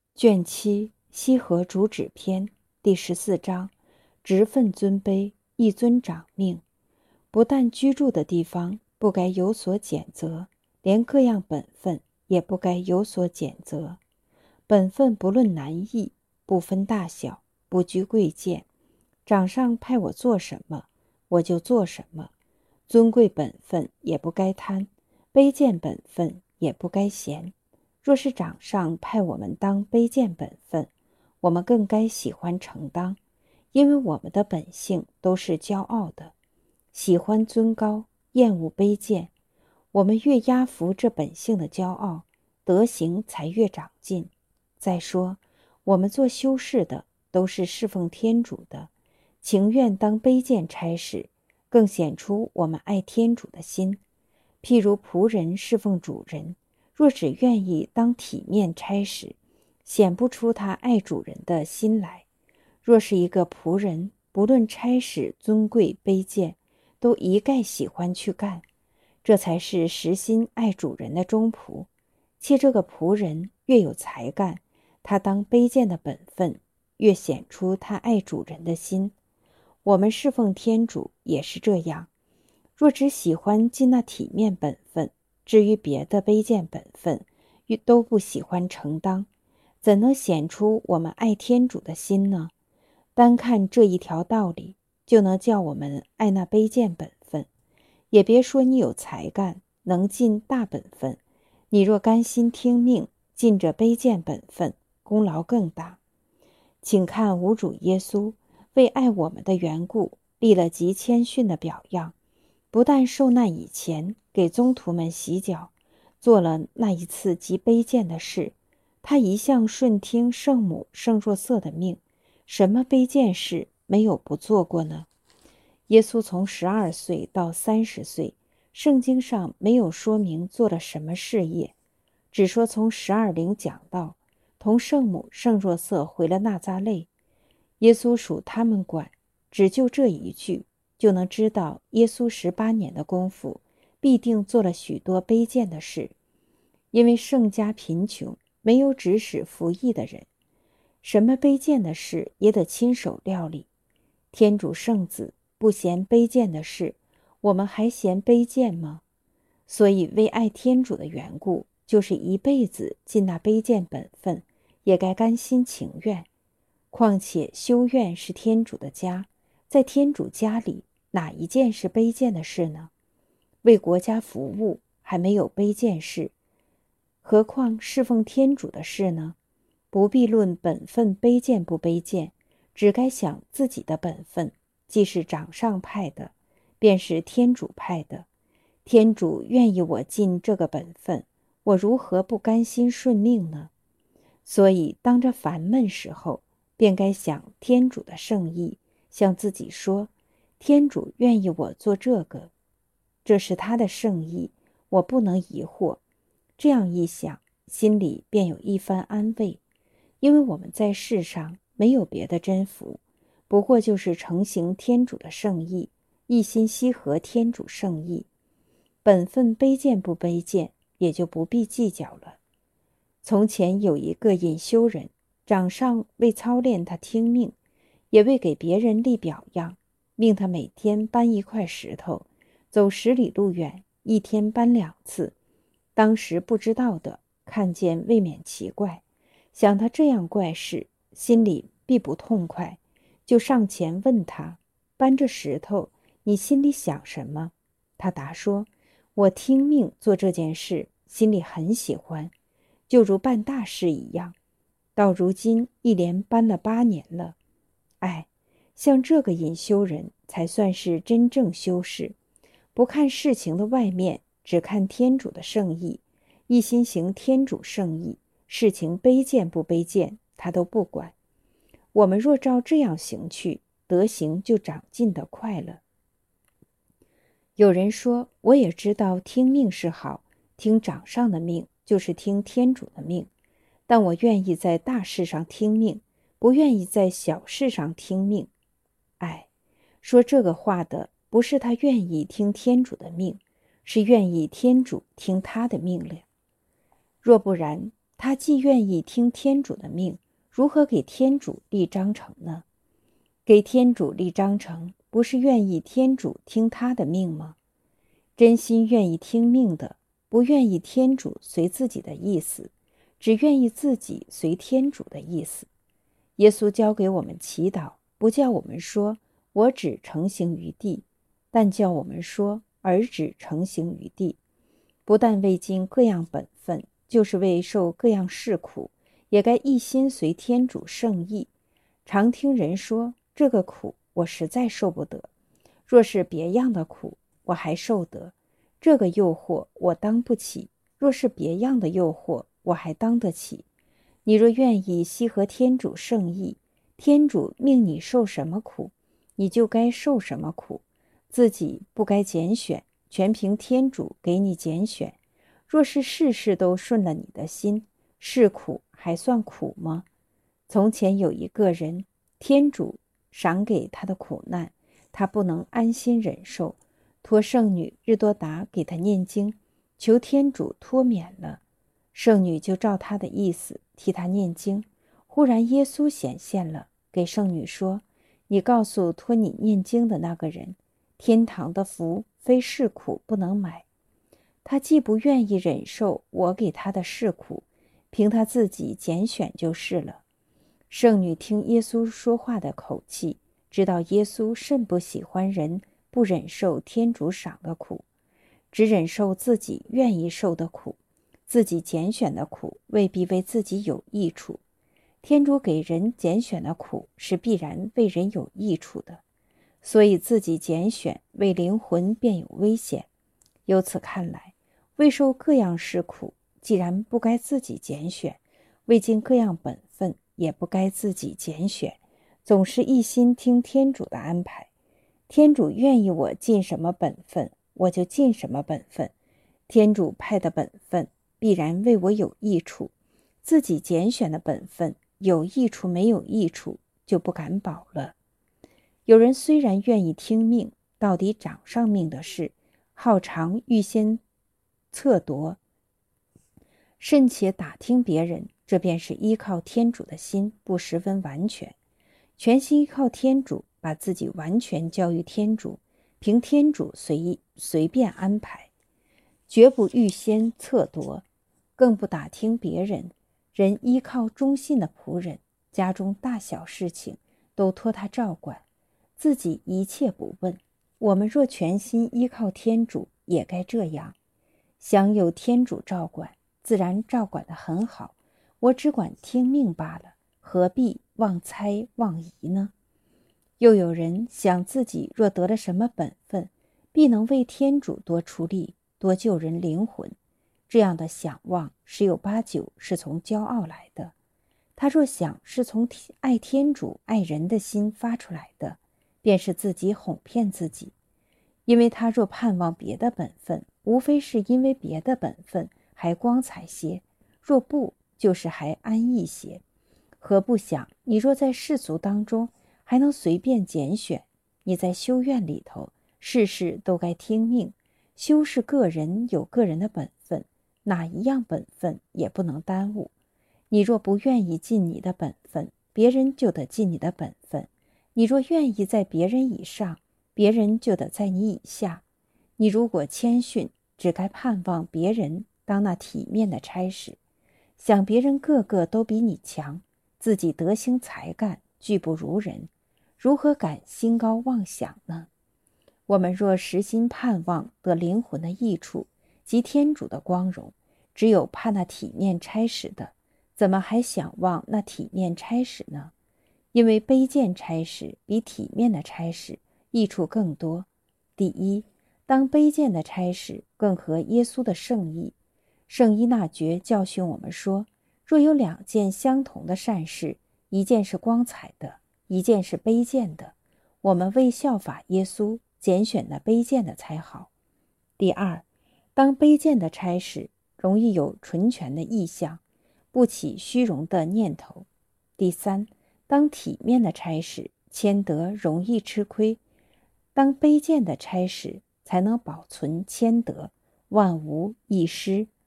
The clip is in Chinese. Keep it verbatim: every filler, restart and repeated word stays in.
卷七西河主旨篇第十四章，职分尊卑，一尊长命。不但居住的地方不该有所谴责，连各样本分也不该有所谴责。本分不论难易，不分大小，不拘贵贱。长上派我做什么，我就做什么。尊贵本分也不该贪，卑贱本分也不该嫌。若是长上派我们当卑贱本分，我们更该喜欢承当，因为我们的本性都是骄傲的，喜欢尊高，厌恶卑贱。我们越压服这本性的骄傲，德行才越长进。再说，我们做修士的都是侍奉天主的，情愿当卑贱差事，更显出我们爱天主的心。譬如仆人侍奉主人，若只愿意当体面差事，显不出他爱主人的心来。若是一个仆人，不论差事尊贵卑贱，都一概喜欢去干，这才是实心爱主人的忠仆。且这个仆人越有才干，他当卑贱的本分越显出他爱主人的心。我们侍奉天主也是这样，若只喜欢尽那体面本分，至于别的卑贱本分都不喜欢承当，怎能显出我们爱天主的心呢？单看这一条道理，就能叫我们爱那卑贱本分。也别说你有才干，能尽大本分，你若甘心听命，尽这卑贱本分，功劳更大。请看吾主耶稣为爱我们的缘故，立了极谦逊的表样，不但受难以前给宗徒们洗脚，做了那一次极卑贱的事，他一向顺听圣母圣若瑟的命，什么卑贱事没有不做过呢？耶稣从十二岁到三十岁，圣经上没有说明做了什么事业，只说从十二龄讲道，同圣母圣若瑟回了纳匝肋。耶稣属他们管，只就这一句，就能知道耶稣十八年的功夫必定做了许多卑贱的事。因为圣家贫穷，没有指使服役的人，什么卑贱的事也得亲手料理。天主圣子不嫌卑贱的事，我们还嫌卑贱吗？所以为爱天主的缘故，就是一辈子尽那卑贱本分，也该甘心情愿。况且修院是天主的家，在天主家里，哪一件是卑贱的事呢？为国家服务还没有卑贱事，何况侍奉天主的事呢？不必论本分卑贱不卑贱，只该想自己的本分，既是长上派的，便是天主派的。天主愿意我尽这个本分，我如何不甘心顺命呢？所以当这烦闷时候，便该想天主的圣意，向自己说，天主愿意我做这个，这是他的圣意，我不能疑惑。这样一想，心里便有一番安慰。因为我们在世上没有别的真福，不过就是承行天主的圣意，一心羲合天主圣意。本分卑贱不卑贱，也就不必计较了。从前有一个隐修人，长上为操练他听命，也为给别人立表样，命他每天搬一块石头，走十里路远，一天搬两次。当时不知道的看见，未免奇怪，想他这样怪事，心里必不痛快，就上前问他，搬这石头，你心里想什么？他答说，我听命做这件事，心里很喜欢，就如办大事一样。到如今一连搬了八年了。哎，像这个隐修人才算是真正修士，不看事情的外面，只看天主的圣意，一心行天主圣意，事情卑贱不卑贱，他都不管。我们若照这样行去，德行就长进得快了。有人说，我也知道听命是好，听长上的命就是听天主的命，但我愿意在大事上听命，不愿意在小事上听命。哎，说这个话的不是他愿意听天主的命，是愿意天主听他的命令。若不然， 他既愿意听天主的命，如何给天主立章程呢？给天主立章程，不是愿意天主听他的命吗？真心愿意听命的，不愿意天主随自己的意思，只愿意自己随天主的意思。耶稣教给我们祈祷，不叫我们说我只成行于地，但叫我们说儿只成行于地。不但为尽各样本分，就是为受各样事苦，也该一心随天主圣意。常听人说，这个苦我实在受不得，若是别样的苦我还受得，这个诱惑我当不起，若是别样的诱惑我还当得起。你若愿意悉合天主圣意，天主命你受什么苦，你就该受什么苦，自己不该拣选，全凭天主给你拣选。若是事事都顺了你的心，是苦还算苦吗？从前有一个人，天主赏给他的苦难，他不能安心忍受，托圣女日多达给他念经，求天主脱免了。圣女就照他的意思替他念经。忽然耶稣显现了，给圣女说，你告诉托你念经的那个人，天堂的福非是苦不能买。他既不愿意忍受我给他的是苦，凭他自己拣选就是了。圣女听耶稣说话的口气，知道耶稣甚不喜欢人不忍受天主赏的苦，只忍受自己愿意受的苦，自己拣选的苦未必为自己有益处。天主给人拣选的苦是必然为人有益处的，所以自己拣选为灵魂便有危险。由此看来，为受各样事苦，既然不该自己拣选，为尽各样本分也不该自己拣选，总是一心听天主的安排。天主愿意我尽什么本分，我就尽什么本分。天主派的本分必然为我有益处，自己拣选的本分有益处没有益处，就不敢保了。有人虽然愿意听命，到底掌上命的事，好常预先测夺，甚且打听别人，这便是依靠天主的心不十分完全。全心依靠天主，把自己完全交于天主，凭天主随意随便安排，绝不预先测夺，更不打听别人。人依靠忠信的仆人，家中大小事情都托他照管，自己一切不问。我们若全心依靠天主，也该这样。享有天主照管，自然照管得很好，我只管听命罢了，何必妄猜妄疑呢？又有人想自己若得了什么本分，必能为天主多出力，多救人灵魂，这样的想望十有八九是从骄傲来的。他若想是从爱天主爱人的心发出来的，便是自己哄骗自己。因为他若盼望别的本分，无非是因为别的本分还光彩些，若不就是还安逸些。何不想你若在世俗当中还能随便拣选，你在修院里头事事都该听命。修是个人有个人的本分，哪一样本分也不能耽误。你若不愿意尽你的本分，别人就得尽你的本分。你若愿意在别人以上，别人就得在你以下。你如果谦逊，只该盼望别人当那体面的差事，想别人个个都比你强，自己德行才干俱不如人，如何敢心高妄想呢？我们若实心盼望得灵魂的益处及天主的光荣，只有怕那体面差事的，怎么还想望那体面差事呢？因为卑贱差事比体面的差事益处更多。第一，当卑贱的差事更合耶稣的圣意。圣依纳爵教训我们说，若有两件相同的善事，一件是光彩的，一件是卑贱的，我们为效法耶稣，拣选那卑贱的才好。第二，当卑贱的差事容易有纯全的意向，不起虚荣的念头。第三，当体面的差事谦德容易吃亏，当卑贱的差事才能保存谦德，万无一失。